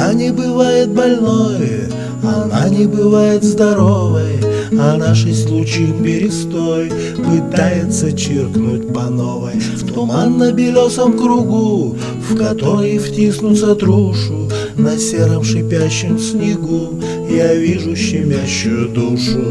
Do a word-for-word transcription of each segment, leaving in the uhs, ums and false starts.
Она не бывает больной, она не бывает здоровой, она шесть лучин перестой пытается чиркнуть по новой. В туманно-белесом кругу, в который втиснуться трушу, на сером шипящем снегу я вижу щемящую душу.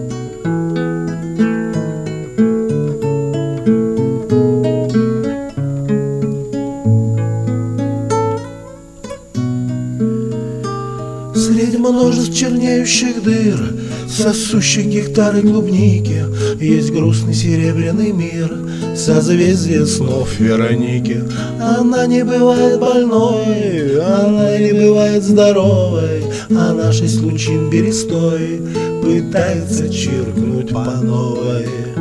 Среди множеств чернеющих дыр, сосущих гектары клубники, есть грустный серебряный мир, созвездие снов Вероники. Она не бывает больной, она не бывает здоровой, она шесть лучин берестой пытается чиркнуть по новой.